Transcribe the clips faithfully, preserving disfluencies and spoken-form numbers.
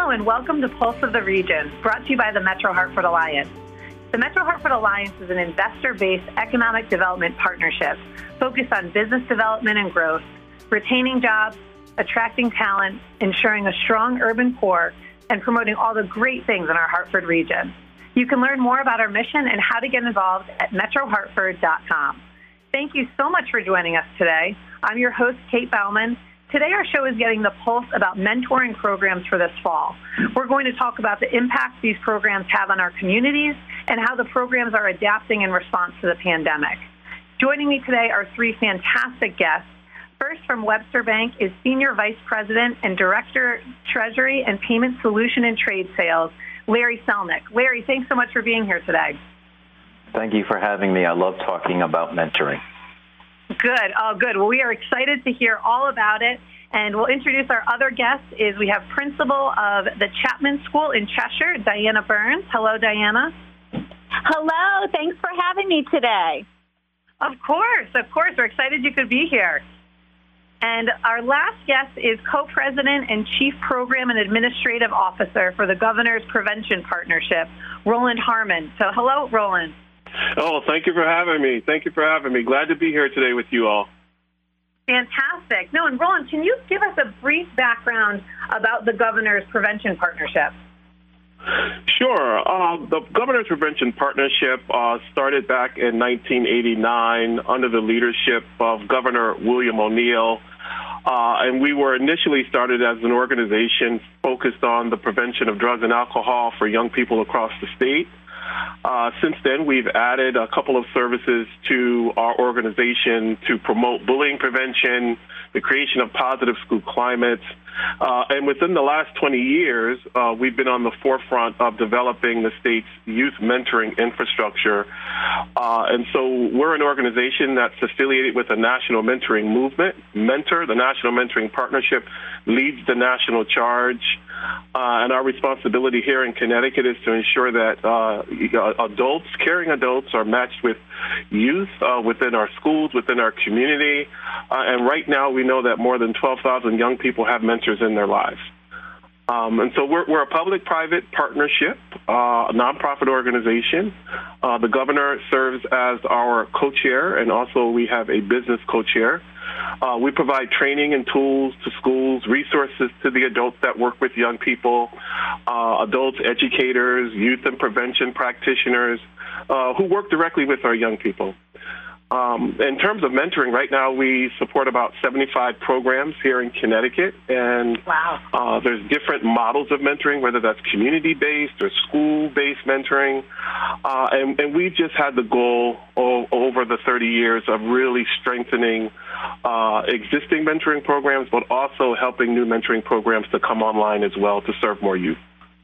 Hello and welcome to Pulse of the Region, brought to you by the Metro Hartford Alliance. The Metro Hartford Alliance is an investor-based economic development partnership focused on business development and growth, retaining jobs, attracting talent, ensuring a strong urban core, and promoting all the great things in our Hartford region. You can learn more about our mission and how to get involved at metro hartford dot com. Thank you so much for joining us today. I'm your host, Kate Bauman. Today our show is getting the pulse about mentoring programs for this fall. We're going to talk about the impact these programs have on our communities and how the programs are adapting in response to the pandemic. Joining me today are three fantastic guests. First, from Webster Bank is Senior Vice President and Director, Treasury and Payment Solution and Trade Sales, Larry Selnick. Larry, thanks so much for being here today. Thank you for having me. I love talking about mentoring. Good. Oh, good. Well, we are excited to hear all about it. And we'll introduce our other guest is we have Principal of the Chapman School in Cheshire, Diana Burns. Hello, Diana. Hello. Thanks for having me today. Of course. Of course. We're excited you could be here. And our last guest is Co-President and Chief Program and Administrative Officer for the Governor's Prevention Partnership, Roland Harmon. So hello, Roland. Oh, thank you for having me. Thank you for having me. Glad to be here today with you all. Fantastic. No, and Roland, can you give us a brief background about the Governor's Prevention Partnership? Sure. Uh, the Governor's Prevention Partnership uh, started back in nineteen eighty-nine under the leadership of Governor William O'Neill. Uh, and we were initially started as an organization focused on the prevention of drugs and alcohol for young people across the state. Uh, since then, we've added a couple of services to our organization to promote bullying prevention, the creation of positive school climates. Uh, and within the last twenty years, uh, we've been on the forefront of developing the state's youth mentoring infrastructure. Uh, and so we're an organization that's affiliated with a national mentoring movement. Mentor, the National Mentoring Partnership, leads the national charge. Uh, and our responsibility here in Connecticut is to ensure that uh, adults, caring adults, are matched with youth uh, within our schools, within our community. Uh, and right now we know that more than twelve thousand young people have mentors in their lives. Um, and so we're, we're a public-private partnership, uh, a nonprofit organization. Uh, the governor serves as our co-chair, and also we have a business co-chair. Uh, we provide training and tools to schools, resources to the adults that work with young people, uh, adults, educators, youth and prevention practitioners uh, who work directly with our young people. Um, in terms of mentoring, right now we support about seventy-five programs here in Connecticut, and wow. uh, there's different models of mentoring, whether that's community-based or school-based mentoring, uh, and, and we've just had the goal o- over the thirty years of really strengthening uh, existing mentoring programs, but also helping new mentoring programs to come online as well to serve more youth.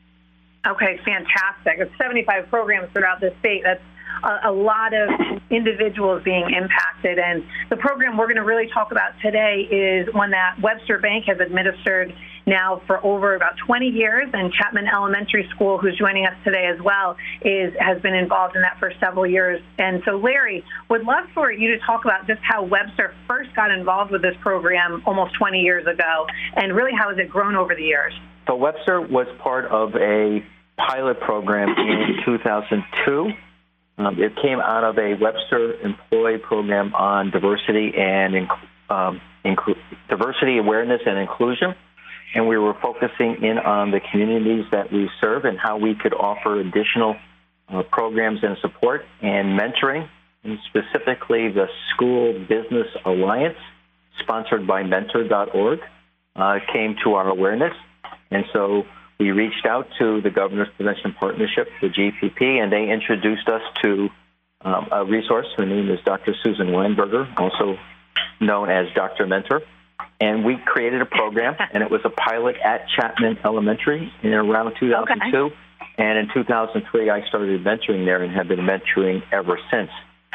Okay, fantastic. It's seventy-five programs throughout the state. That's a, a lot of individuals being impacted. And the program we're going to really talk about today is one that Webster Bank has administered now for over about twenty years, and Chapman Elementary School, who's joining us today as well, is has been involved in that for several years. And so, Larry, would love for you to talk about just how Webster first got involved with this program almost twenty years ago, and really how has it grown over the years? So Webster was part of a pilot program in two thousand two. Um, it came out of a Webster employee program on diversity and um, inclu- diversity awareness and inclusion, and we were focusing in on the communities that we serve and how we could offer additional uh, programs and support and mentoring, and specifically the School Business Alliance, sponsored by mentor dot org, uh, came to our awareness, and so we reached out to the Governor's Prevention Partnership, the G P P, and they introduced us to um, a resource. Her name is Doctor Susan Weinberger, also known as Doctor Mentor. And we created a program, and it was a pilot at Chapman Elementary in around two thousand two. Okay. And in two thousand three, I started mentoring there and have been mentoring ever since.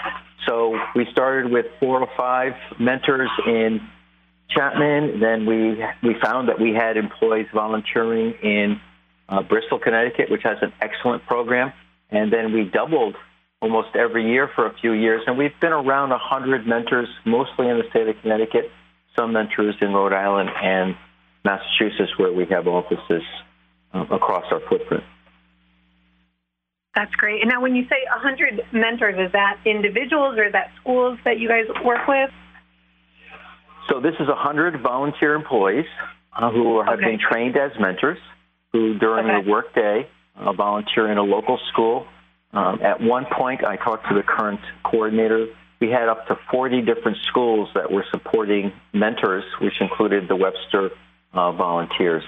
So we started with four or five mentors in Chapman. Then we we found that we had employees volunteering in uh, Bristol, Connecticut, which has an excellent program. And then we doubled almost every year for a few years. And we've been around one hundred mentors, mostly in the state of Connecticut, some mentors in Rhode Island and Massachusetts, where we have offices uh, across our footprint. That's great. And now when you say one hundred mentors, is that individuals or is that schools that you guys work with? So this is one hundred volunteer employees uh, who have Okay. been trained as mentors, who during Okay. the workday uh, volunteer in a local school. Um, at one point, I talked to the current coordinator. We had up to forty different schools that were supporting mentors, which included the Webster uh, volunteers.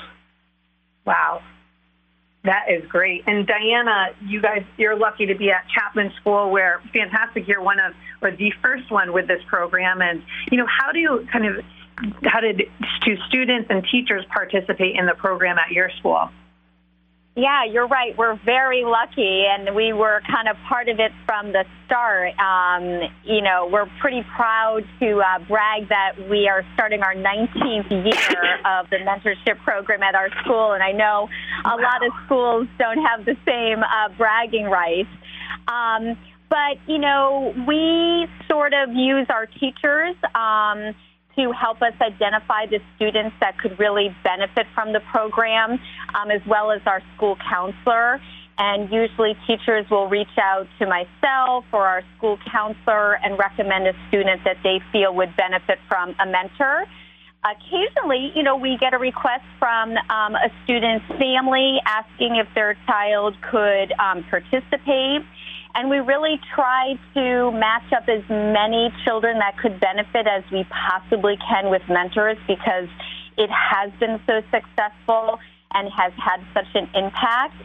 Wow. That is great. And Diana, you guys, you're lucky to be at Chapman School, where fantastic, you're one of, or the first one with this program. And, you know, how do you kind of, how did do students and teachers participate in the program at your school? Yeah, you're right. We're very lucky, and we were kind of part of it from the start. Um, you know, we're pretty proud to uh, brag that we are starting our nineteenth year of the mentorship program at our school, and I know a lot of schools don't have the same uh, bragging rights. Um, but, you know, we sort of use our teachers um, to help us identify the students that could really benefit from the program, um, as well as our school counselor. And usually teachers will reach out to myself or our school counselor and recommend a student that they feel would benefit from a mentor. Occasionally, you know, we get a request from um, a student's family asking if their child could um, participate. And we really try to match up as many children that could benefit as we possibly can with mentors, because it has been so successful and has had such an impact.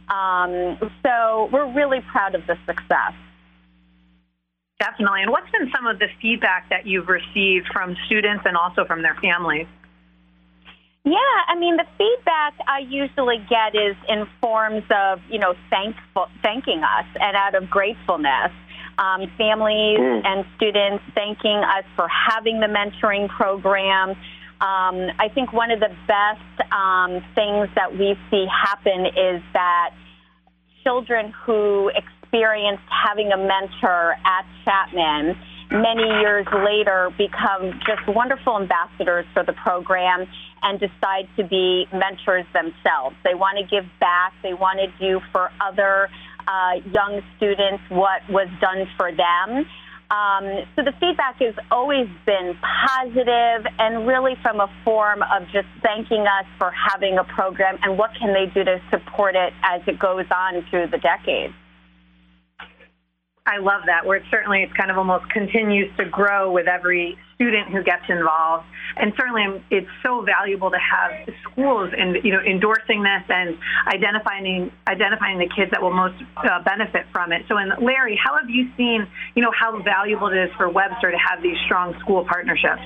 Um, so we're really proud of the success. Definitely. And what's been some of the feedback that you've received from students and also from their families? Yeah, I mean, the feedback I usually get is in forms of, you know, thankful, thanking us and out of gratefulness. Um, families mm. and students thanking us for having the mentoring program. Um, I think one of the best um, things that we see happen is that children who experienced having a mentor at Chapman many years later become just wonderful ambassadors for the program and decide to be mentors themselves. They want to give back. They want to do for other uh, young students what was done for them. Um, so the feedback has always been positive and really from a form of just thanking us for having a program and what can they do to support it as it goes on through the decades. I love that, where it certainly it's kind of almost continues to grow with every student who gets involved. And certainly it's so valuable to have schools and, you know, endorsing this and identifying identifying the kids that will most uh, benefit from it. So, and Larry, how have you seen, you know, how valuable it is for Webster to have these strong school partnerships?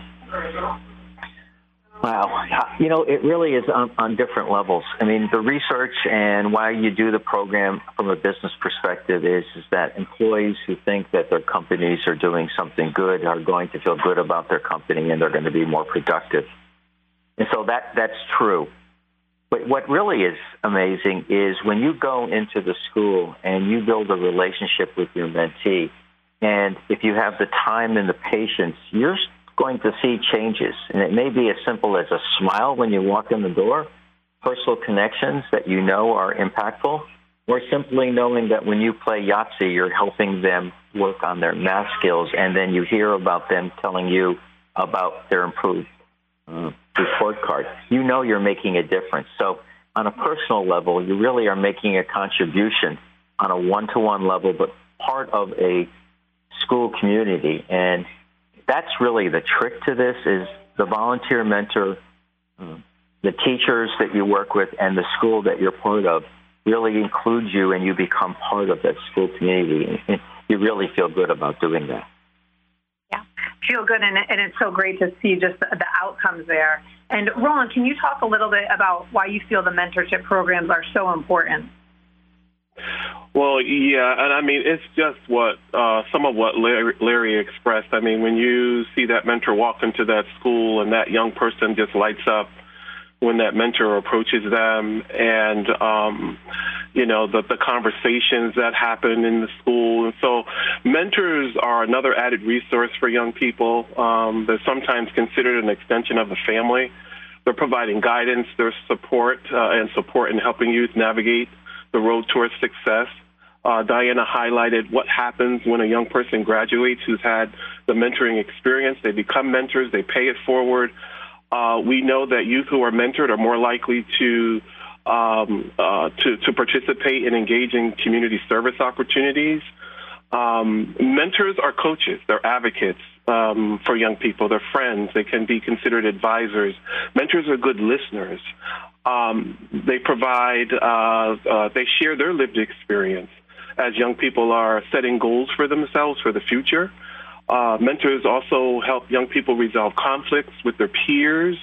Wow. You know, it really is on, on different levels. I mean, the research and why you do the program from a business perspective is, is that employees who think that their companies are doing something good are going to feel good about their company and they're going to be more productive. And so that that's true. But what really is amazing is when you go into the school and you build a relationship with your mentee, and if you have the time and the patience, you're going to see changes. And it may be as simple as a smile when you walk in the door, personal connections that you know are impactful, or simply knowing that when you play Yahtzee, you're helping them work on their math skills, and then you hear about them telling you about their improved uh, report card. You know you're making a difference. So on a personal level, you really are making a contribution on a one-to-one level, but part of a school community. And that's really the trick to this, is the volunteer mentor, uh, the teachers that you work with, and the school that you're part of really includes you, and you become part of that school community. And you really feel good about doing that. Yeah, feel good, and, and it's so great to see just the, the outcomes there. And Roland, can you talk a little bit about why you feel the mentorship programs are so important? Well, yeah, and I mean, it's just what uh, some of what Larry, Larry expressed. I mean, when you see that mentor walk into that school and that young person just lights up when that mentor approaches them, and, um, you know, the, the conversations that happen in the school. And so mentors are another added resource for young people. Um, they're sometimes considered an extension of the family. They're providing guidance, their support, uh, and support in helping youth navigate the road towards success. Uh, Diana highlighted what happens when a young person graduates who's had the mentoring experience. They become mentors. They pay it forward. Uh, we know that youth who are mentored are more likely to um, uh, to, to participate and engage in community service opportunities. Um, mentors are coaches. They're advocates um, for young people. They're friends. They can be considered advisors. Mentors are good listeners. Um, they provide, uh, uh, they share their lived experience as young people are setting goals for themselves for the future. Uh, mentors also help young people resolve conflicts with their peers.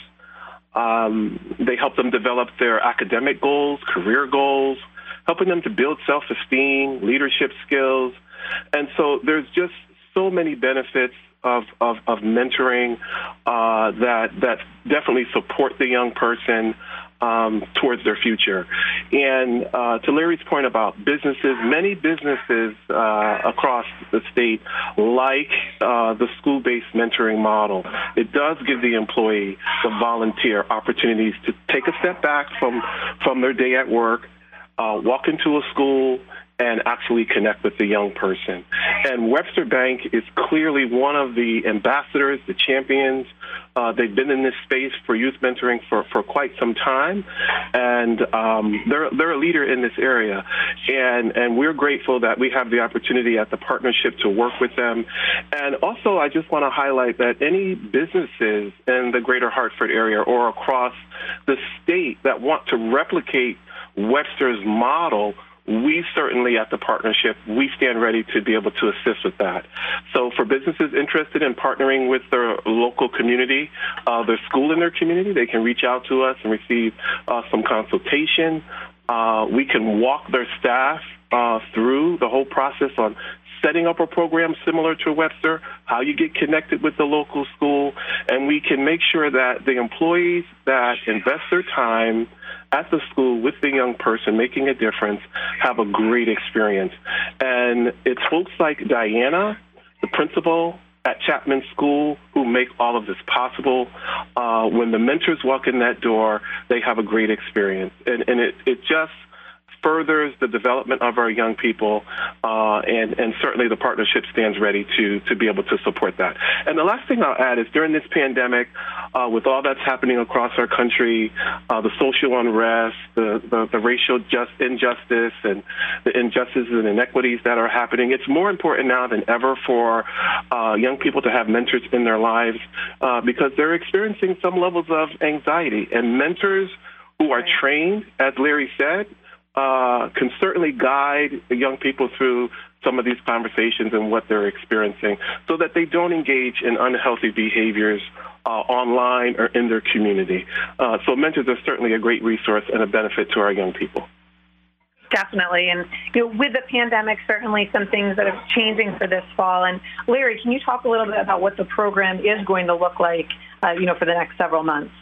Um, they help them develop their academic goals, career goals, helping them to build self-esteem, leadership skills. And so there's just so many benefits of, of, of mentoring uh, that, that definitely support the young person um, towards their future. And uh, to Larry's point about businesses, many businesses uh, across the state like uh, the school-based mentoring model. It does give the employee the volunteer opportunities to take a step back from, from their day at work, uh, walk into a school, and actually connect with the young person. And Webster Bank is clearly one of the ambassadors, the champions. Uh, they've been in this space for youth mentoring for, for quite some time, and um, they're they're a leader in this area. And and we're grateful that we have the opportunity at the partnership to work with them. And also, I just want to highlight that any businesses in the greater Hartford area or across the state that want to replicate Webster's model, we certainly at the partnership, we stand ready to be able to assist with that. So for businesses interested in partnering with their local community, uh, their school in their community, they can reach out to us and receive uh, some consultation. Uh, we can walk their staff uh, through the whole process on setting up a program similar to Webster, how you get connected with the local school, and we can make sure that the employees that invest their time at the school with the young person making a difference have a great experience. And it's folks like Diana, the principal at Chapman School, who make all of this possible. Uh, when the mentors walk in that door, they have a great experience. And, and it, it just furthers the development of our young people, uh, and, and certainly the partnership stands ready to, to be able to support that. And the last thing I'll add is during this pandemic, uh, with all that's happening across our country, uh, the social unrest, the, the, the racial just injustice, and the injustices and inequities that are happening, it's more important now than ever for uh, young people to have mentors in their lives uh, because they're experiencing some levels of anxiety. And mentors who are trained, as Larry said, Uh, can certainly guide the young people through some of these conversations and what they're experiencing so that they don't engage in unhealthy behaviors uh, online or in their community. Uh, so mentors are certainly a great resource and a benefit to our young people. Definitely. And you know, with the pandemic, certainly some things that are changing for this fall. And Larry, can you talk a little bit about what the program is going to look like, uh, you know, for the next several months?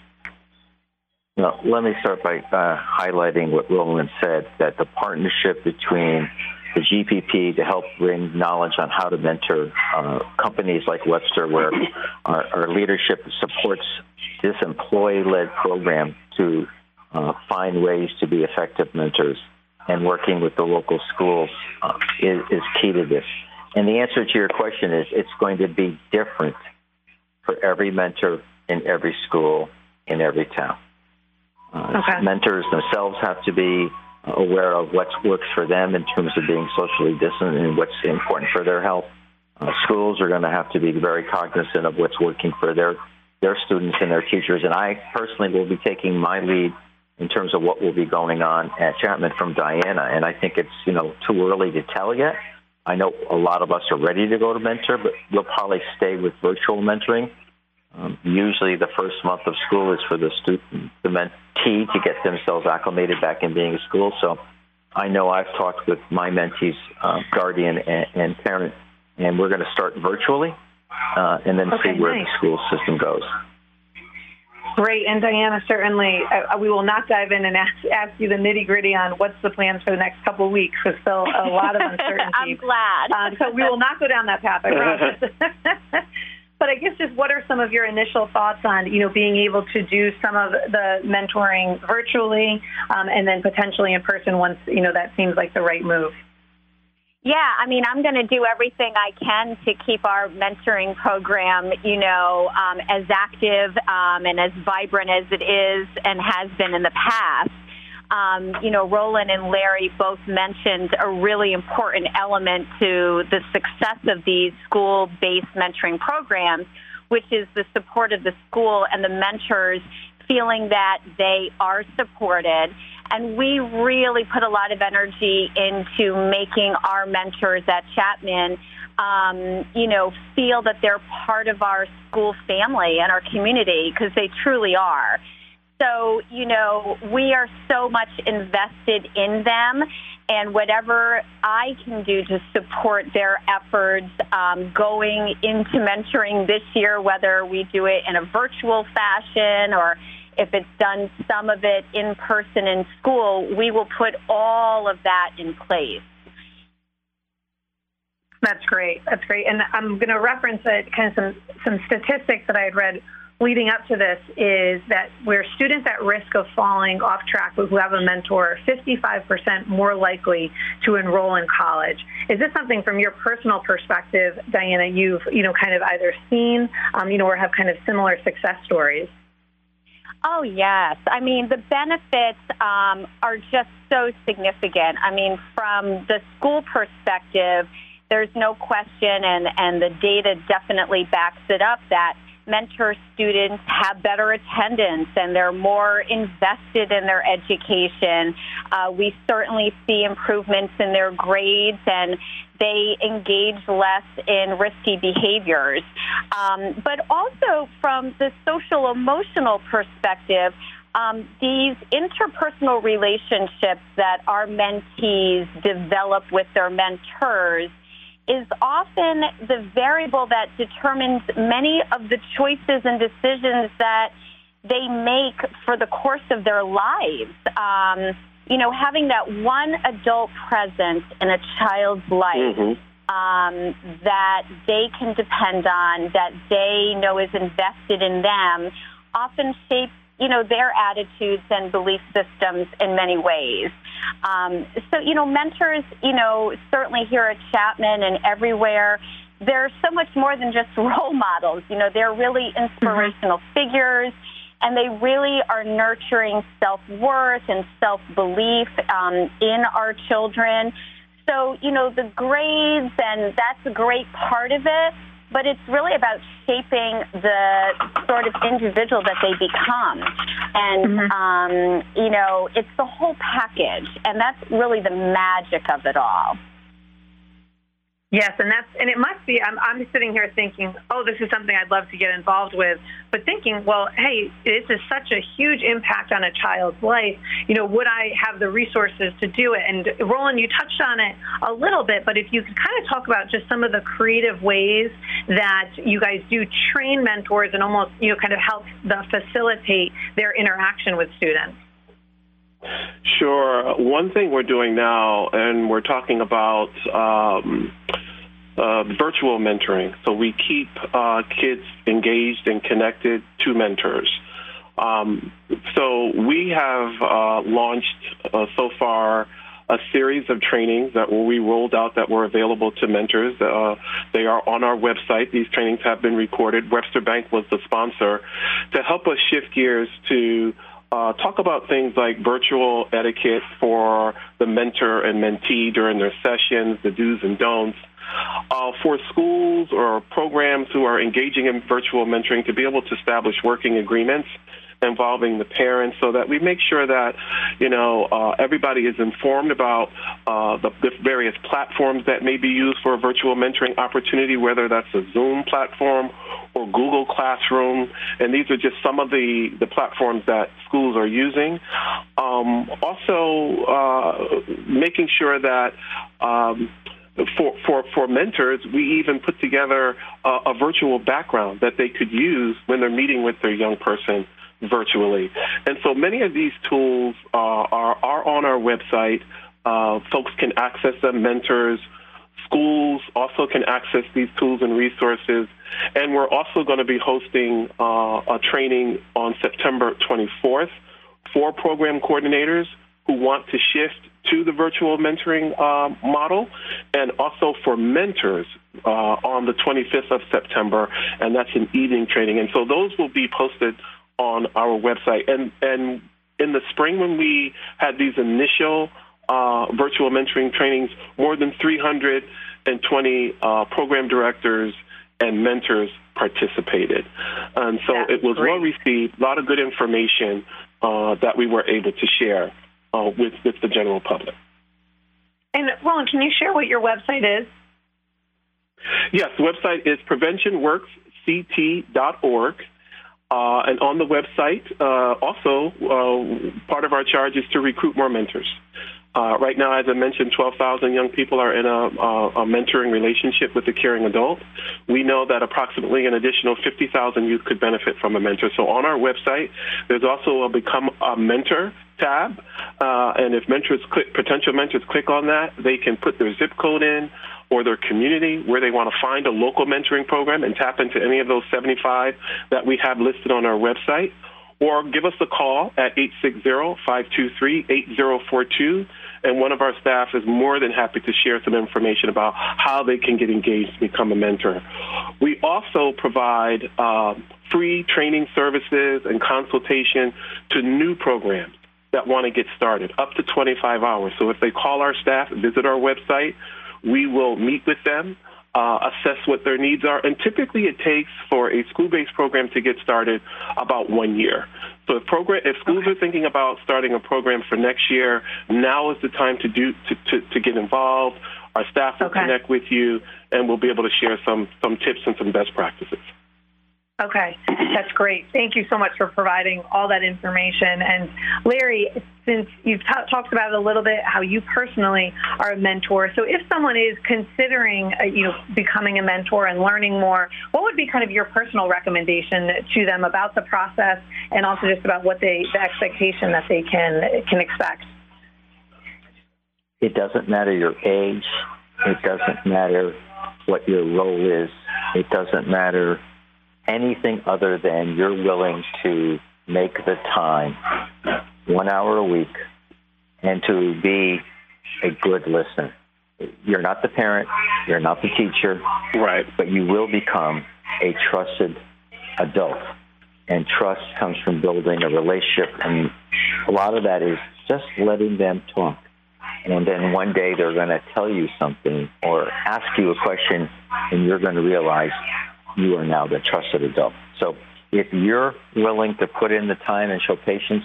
Well, let me start by uh, highlighting what Roland said, that the partnership between the G P P to help bring knowledge on how to mentor uh, companies like Webster, where our, our leadership supports this employee-led program to uh, find ways to be effective mentors, and working with the local schools uh, is, is key to this. And the answer to your question is it's going to be different for every mentor in every school in every town. Uh, okay. Mentors themselves have to be aware of what works for them in terms of being socially distant and what's important for their health. Uh, schools are going to have to be very cognizant of what's working for their, their students and their teachers. And I personally will be taking my lead in terms of what will be going on at Chapman from Diana. And I think it's, you know, too early to tell yet. I know a lot of us are ready to go to mentor, but we'll probably stay with virtual mentoring. Um, usually the first month of school is for the student, the mentee to get themselves acclimated back in being a school. So I know I've talked with my mentee's uh, guardian and, and parent, and we're going to start virtually uh, and then okay, see where nice. the school system goes. Great. And Diana, certainly uh, we will not dive in and ask, ask you the nitty-gritty on what's the plans for the next couple of weeks. There's still a lot of uncertainty. I'm glad. Uh, so we will not go down that path, I promise. But I guess just what are some of your initial thoughts on, you know, being able to do some of the mentoring virtually um, and then potentially in person once, you know, that seems like the right move? Yeah, I mean, I'm going to do everything I can to keep our mentoring program, you know, um, as active um, and as vibrant as it is and has been in the past. Um, you know, Roland and Larry both mentioned a really important element to the success of these school-based mentoring programs, which is the support of the school and the mentors feeling that they are supported. And we really put a lot of energy into making our mentors at Chapman, um, you know, feel that they're part of our school family and our community, because they truly are. So, you know, we are so much invested in them, and whatever I can do to support their efforts um, going into mentoring this year, whether we do it in a virtual fashion or if it's done some of it in person in school, we will put all of that in place. That's great. That's great. And I'm going to reference a, kind of some, some statistics that I had read leading up to this, is that we're students at risk of falling off track who have a mentor fifty-five percent more likely to enroll in college. Is this something from your personal perspective, Diana, you've, you know, kind of either seen, um, you know, or have kind of similar success stories? Oh, yes. I mean, the benefits um, are just so significant. I mean, from the school perspective, there's no question, and, and the data definitely backs it up, that mentor students have better attendance and they're more invested in their education. Uh, we certainly see improvements in their grades, and they engage less in risky behaviors. Um, but also from the social emotional perspective, um, these interpersonal relationships that our mentees develop with their mentors is often the variable that determines many of the choices and decisions that they make for the course of their lives. Um, you know, having that one adult present in a child's life mm-hmm. um, that they can depend on, that they know is invested in them, often shapes, you know, their attitudes and belief systems in many ways. Um, so, you know, mentors, you know, certainly here at Chapman and everywhere, they're so much more than just role models. You know, they're really inspirational mm-hmm. figures, and they really are nurturing self-worth and self-belief um, in our children. So, you know, the grades, and that's a great part of it, but it's really about shaping the sort of individual that they become. And, mm-hmm. um, you know, it's the whole package, and that's really the magic of it all. Yes, and that's and it must be, I'm, I'm sitting here thinking, oh, this is something I'd love to get involved with, but thinking, well, hey, this is such a huge impact on a child's life. You know, would I have the resources to do it? And Roland, you touched on it a little bit, but if you could kind of talk about just some of the creative ways that you guys do train mentors and almost, you know, kind of help the, facilitate their interaction with students. Sure. One thing we're doing now, and we're talking about um, uh, virtual mentoring. So we keep uh, kids engaged and connected to mentors. Um, so we have uh, launched uh, so far a series of trainings that we rolled out that were available to mentors. Uh, they are on our website. These trainings have been recorded. Webster Bank was the sponsor to help us shift gears to Uh, talk about things like virtual etiquette for the mentor and mentee during their sessions, the do's and don'ts. Uh, for schools or programs who are engaging in virtual mentoring, to be able to establish working agreements involving the parents, so that we make sure that, you know, uh, everybody is informed about uh, the, the various platforms that may be used for a virtual mentoring opportunity, whether that's a Zoom platform or Google Classroom. And these are just some of the, the platforms that schools are using. Um, also, uh, making sure that um, For, for, for mentors, we even put together a, a virtual background that they could use when they're meeting with their young person virtually. And so many of these tools uh, are, are on our website. Uh, folks can access them. Mentors, Schools also can access these tools and resources. And we're also going to be hosting uh, a training on September twenty-fourth for program coordinators who want to shift to the virtual mentoring uh, model, and also for mentors uh, on the twenty-fifth of September, and that's an evening training. And so those will be posted on our website. And, and in the spring, when we had these initial uh, virtual mentoring trainings, more than three hundred twenty uh, program directors and mentors participated. And so That's it was great. well received, a lot of good information uh, that we were able to share uh, with, with the general public. And Roland, can you share what your website is? Yes, the website is prevention works c t dot org. Uh, and on the website, uh, also, uh, part of our charge is to recruit more mentors. Uh, right now, as I mentioned, twelve thousand young people are in a, a, a mentoring relationship with a caring adult. We know that approximately an additional fifty thousand youth could benefit from a mentor. So on our website, there's also a Become a Mentor tab. Uh, and if mentors click, potential mentors click on that, they can put their zip code in or their community where they want to find a local mentoring program and tap into any of those seventy-five that we have listed on our website. Or give us a call at eight six zero, five two three, eight zero four two, and one of our staff is more than happy to share some information about how they can get engaged to become a mentor. We also provide uh, free training services and consultation to new programs that want to get started, up to twenty-five hours. So if they call our staff, visit our website, we will meet with them, Uh, assess what their needs are, and typically it takes for a school-based program to get started about one year. So if program, if schools Okay. are thinking about starting a program for next year, now is the time to do to, to, to get involved. Our staff will Okay. connect with you, and we'll be able to share some some tips and some best practices. Okay, that's great. Thank you so much for providing all that information. And Larry, since you've t- talked about it a little bit, how you personally are a mentor. So if someone is considering, uh, you know, becoming a mentor and learning more, what would be kind of your personal recommendation to them about the process, and also just about what they, the expectation that they can can expect? It doesn't matter your age. It doesn't matter what your role is. It doesn't matter anything other than you're willing to make the time, one hour a week, and to be a good listener. You're not the parent, you're not the teacher, Right. but you will become a trusted adult. And trust comes from building a relationship, and a lot of that is just letting them talk. And then one day they're going to tell you something or ask you a question, and you're going to realize you are now the trusted adult. So if you're willing to put in the time and show patience,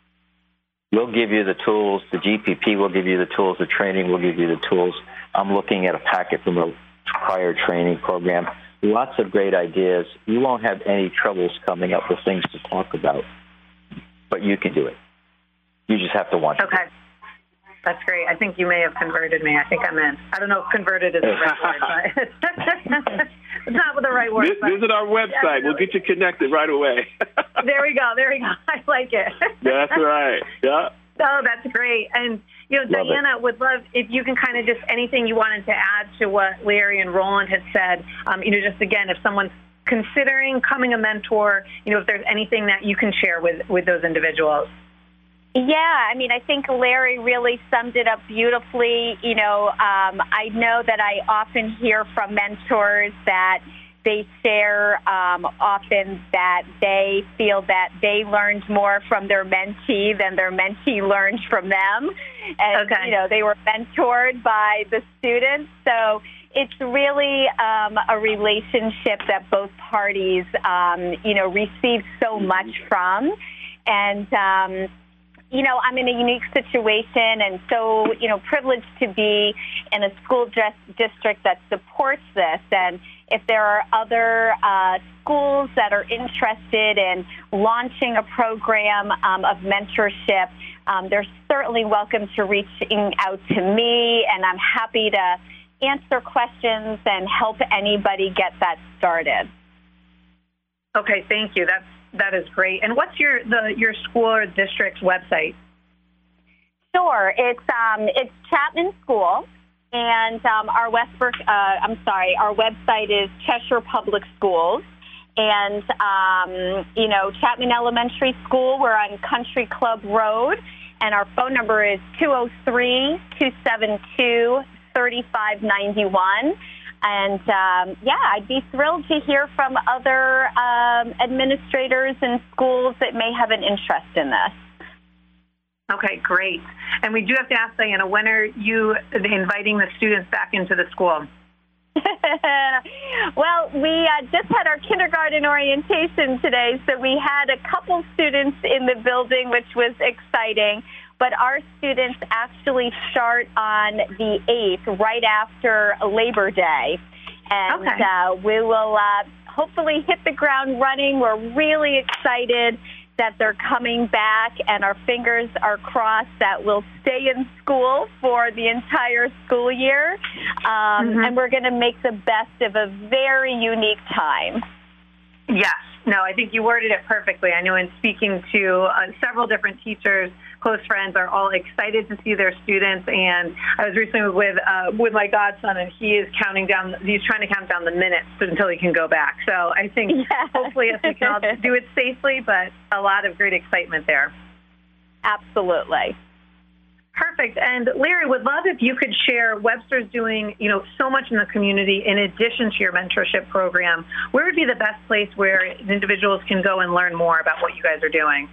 we'll give you the tools. The G P P will give you the tools. The training will give you the tools. I'm looking at a packet from a prior training program. Lots of great ideas. You won't have any troubles coming up with things to talk about, but you can do it. You just have to want to. Okay. That's great. I think you may have converted me. I think I'm in. I don't know if converted is the right word, but it's not the right word. Visit, visit our website. We'll get you connected right away. There we go. There we go. I like it. That's right. Yeah. Oh, that's great. And, you know, Love Diana, it. would love if you can kind of just anything you wanted to add to what Larry and Roland had said. Um, you know, just again, if someone's considering becoming a mentor, you know, if there's anything that you can share with, with those individuals. Yeah, I mean, I think Larry really summed it up beautifully. You know, um, I know that I often hear from mentors that they share um, often that they feel that they learned more from their mentee than their mentee learned from them. And, Okay. you know, they were mentored by the students. So it's really um, a relationship that both parties, um, you know, receive so much from. And, um, you know, I'm in a unique situation and so, you know, privileged to be in a school just district that supports this. And if there are other uh, schools that are interested in launching a program um, of mentorship, um, they're certainly welcome to reaching out to me, and I'm happy to answer questions and help anybody get that started. Okay, thank you. That's That is great. And what's your the your school or district's website? Sure. It's um, it's Chapman School, and um, our Westbrook, uh, I'm sorry, our website is Cheshire Public Schools. And, um, you know, Chapman Elementary School, we're on Country Club Road, and our phone number is two oh three, two seven two, three five nine one. And, um, yeah, I'd be thrilled to hear from other um, administrators and schools that may have an interest in this. Okay, great. And we do have to ask, Diana, when are you inviting the students back into the school? Well, we uh, just had our kindergarten orientation today, so we had a couple students in the building, which was exciting. But our students actually start on the eighth, right after Labor Day. And okay. uh, we will uh, hopefully hit the ground running. We're really excited that they're coming back, and our fingers are crossed that we'll stay in school for the entire school year. Um, mm-hmm. And we're going to make the best of a very unique time. Yes. No, I think you worded it perfectly. I know in speaking to uh, several different teachers, close friends are all excited to see their students. And I was recently with uh, with my godson, and he is counting down, he's trying to count down the minutes until he can go back. So I think yeah. hopefully if we can all do it safely, but a lot of great excitement there. Absolutely. Perfect. And Larry, would love if you could share, Webster's doing, you know, so much in the community in addition to your mentorship program. Where would be the best place where individuals can go and learn more about what you guys are doing?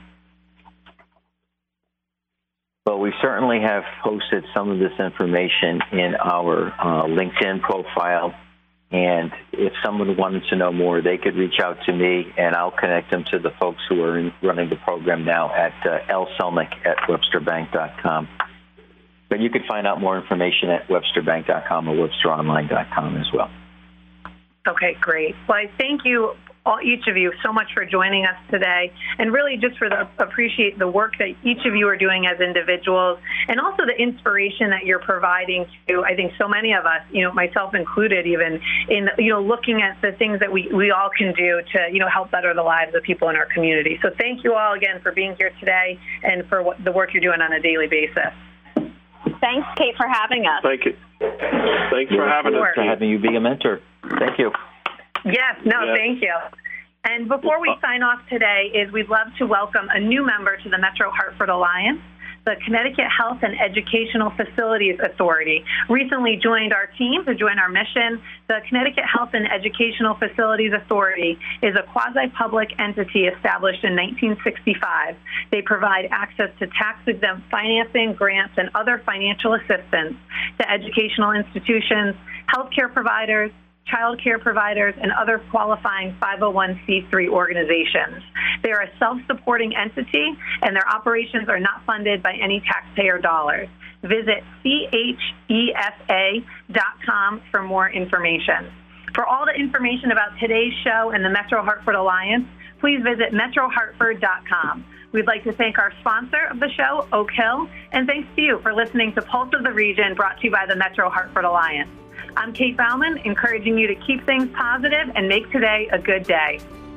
Well, we certainly have posted some of this information in our uh, LinkedIn profile. And if someone wanted to know more, they could reach out to me, and I'll connect them to the folks who are in, running the program now at uh, l selnick at webster bank dot com. But you can find out more information at webster bank dot com or webster online dot com as well. Okay, great. Well, I thank you, all, each of you, so much for joining us today, and really just for the appreciate the work that each of you are doing as individuals, and also the inspiration that you're providing to, I think, so many of us, you know, myself included, even in, you know, looking at the things that we, we all can do to, you know, help better the lives of people in our community. So thank you all again for being here today and for what, the work you're doing on a daily basis. Thanks, Kate, for having us. Thank you. Thanks for having us. For having you be a mentor. Thank you. Yes, no, yes. Thank you. And before we sign off today, is we'd love to welcome a new member to the Metro Hartford Alliance. The Connecticut Health and Educational Facilities Authority recently joined our team to join our mission. The Connecticut Health and Educational Facilities Authority is a quasi-public entity established in nineteen sixty-five. They provide access to tax-exempt financing, grants, and other financial assistance to educational institutions, healthcare providers, child care providers, and other qualifying five oh one c three organizations. They are a self-supporting entity, and their operations are not funded by any taxpayer dollars. Visit C H E F A dot com for more information. For all the information about today's show and the Metro Hartford Alliance, please visit metro hartford dot com. We'd like to thank our sponsor of the show, Oak Hill, and thanks to you for listening to Pulse of the Region, brought to you by the Metro Hartford Alliance. I'm Kate Bauman, encouraging you to keep things positive and make today a good day.